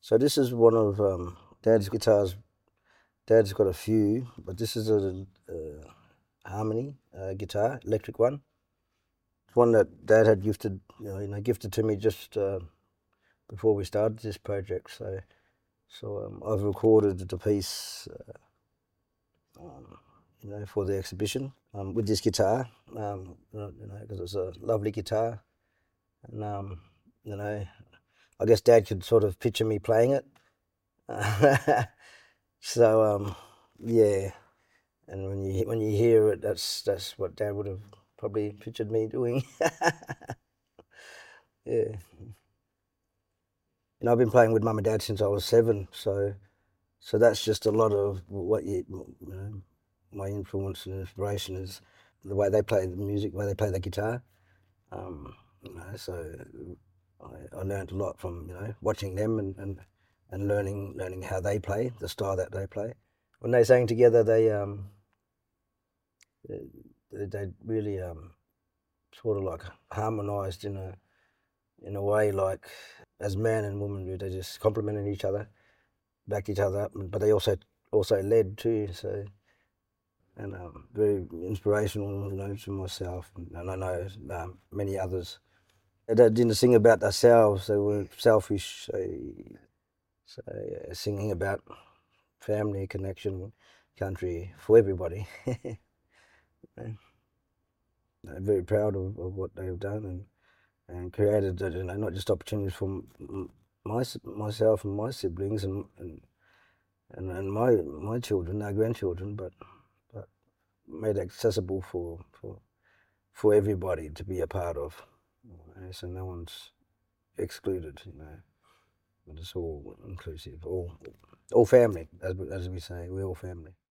So this is one of Dad's guitars. Dad's got a few, but this is a Harmony guitar, electric one. It's one that Dad had gifted, gifted to me just before we started this project. So I've recorded the piece, for the exhibition with this guitar, because it's a lovely guitar, and I guess Dad could sort of picture me playing it. So yeah, and when you hear it, that's what Dad would have probably pictured me doing. Yeah, I've been playing with Mum and Dad since I was 7, so that's just a lot of what my influence and inspiration is the way they play the music, the way they play the guitar. So I learned a lot from watching them and learning how they play, the style that they play. When they sang together, they really sort of like harmonized in a way, like as man and woman do. They just complemented each other, backed each other up, but they also led too. So and very inspirational, to myself, and I know many others. They didn't sing about themselves. They were selfish. Singing about family, connection, country, for everybody. I'm very proud of what they've done and created, not just opportunities for myself and my siblings and my children, our grandchildren, but made it accessible for everybody to be a part of. So no one's excluded. But it's all inclusive, all family, as we say, we're all family.